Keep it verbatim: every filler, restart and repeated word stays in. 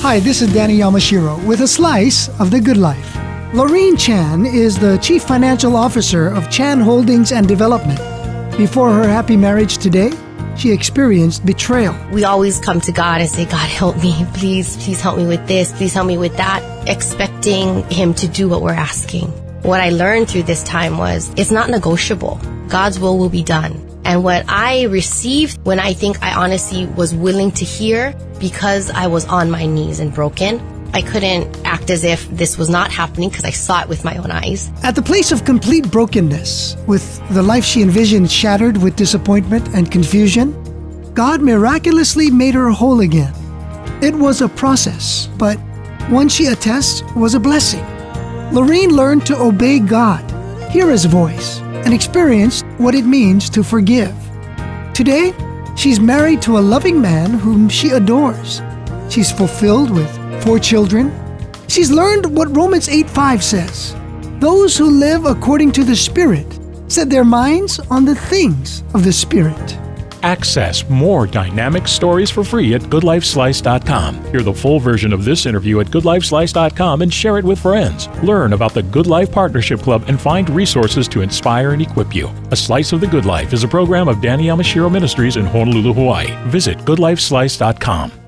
Hi, this is Danny Yamashiro with a slice of the good life. Laureen Chan is the Chief Financial Officer of Chan Holdings and Development. Before her happy marriage today, she experienced betrayal. We always come to God and say, God, help me. Please, please help me with this. Please help me with that. Expecting Him to do what we're asking. What I learned through this time was it's not negotiable. God's will will be done. And what I received when I think I honestly was willing to hear because I was on my knees and broken, I couldn't act as if this was not happening because I saw it with my own eyes. At the place of complete brokenness, with the life she envisioned shattered with disappointment and confusion, God miraculously made her whole again. It was a process, but one she attests was a blessing. Laureen learned to obey God, hear His voice, and experienced what it means to forgive. Today, she's married to a loving man whom she adores. She's fulfilled with four children. She's learned what Romans eight five says. Those who live according to the Spirit set their minds on the things of the Spirit. Access more dynamic stories for free at good life slice dot com. Hear the full version of this interview at good life slice dot com and share it with friends. Learn about the Good Life Partnership Club and find resources to inspire and equip you. A Slice of the Good Life is a program of Danny Yamashiro Ministries in Honolulu, Hawaii. Visit good life slice dot com.